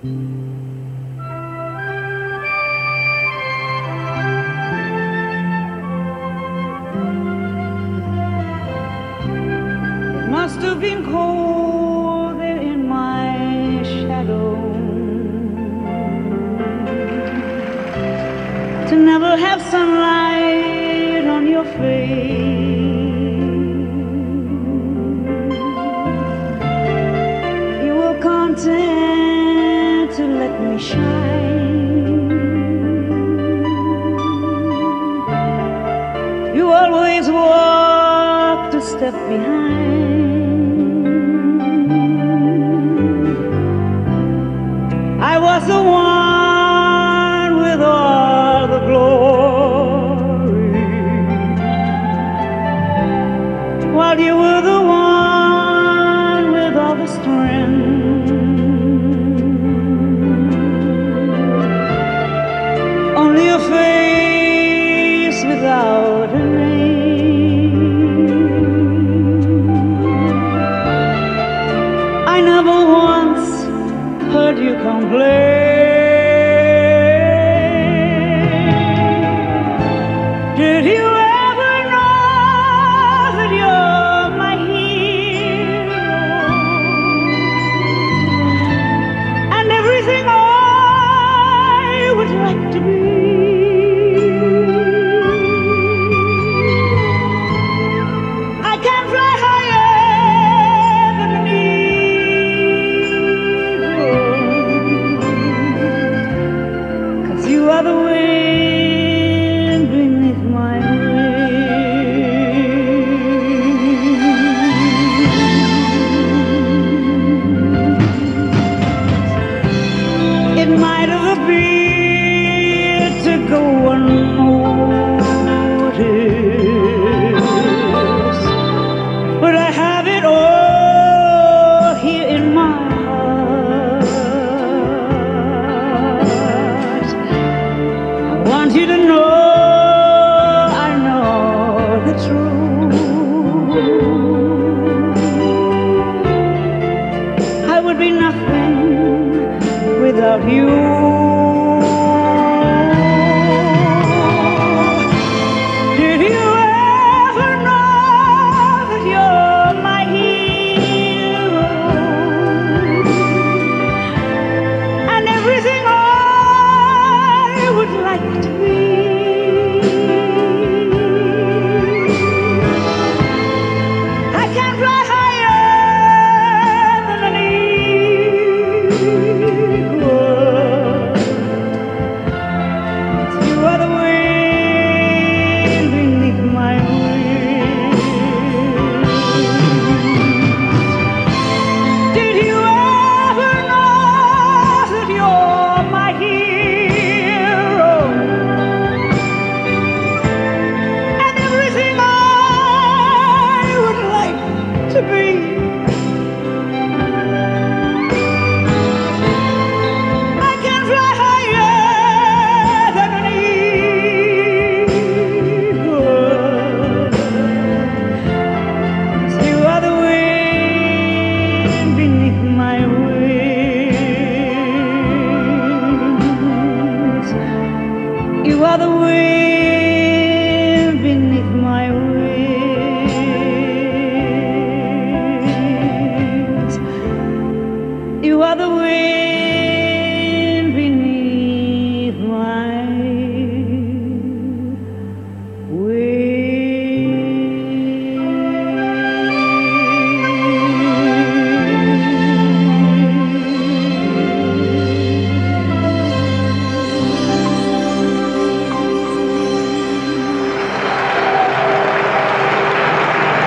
Must have been cold there in my shadow to never have sunlight on your face. You were content to let me shine. You always walked a step behind. I was the one with all the glory, while you were the one with all the strength. Only a face without a name. I never once heard you complain. Did you ever know that you're my hero and everything I would like to be? I can't fly higher than an eagle, 'cause you are the wind beneath my wings. It might have appeared to go unnoticed, but I have it all here in my heart. I want you to know I know the truth. I would be nothing without you. Did you ever know that you're my hero and everything I would like to be? I can't fly higher than an eagle. You are the wind beneath my wings. Did you ever know that you're my hero and everything I would like to be? I can fly higher than an eagle. 'Cause you are the wind beneath my wings. You are the wind